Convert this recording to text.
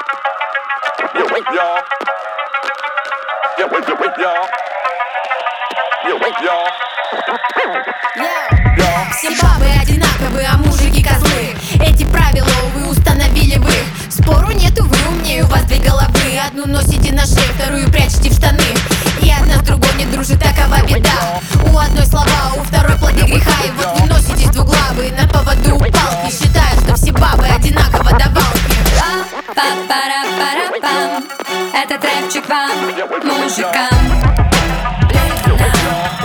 Все бабы одинаковые, а мужики козлы. Эти правила, увы, установили вы. Спору нету, вы умнее, у вас две головы. Одну носите на шее, вторую прячете в штаны. И одна с другой не дружит, такова беда. У одной слова, у второй плоды греха. И вот вы носитесь двуглавые на поводу палки, считая, что все бабы одинаково давалки. Па-па-ра-пара-пам. Этот рэпчик вам, мужикам.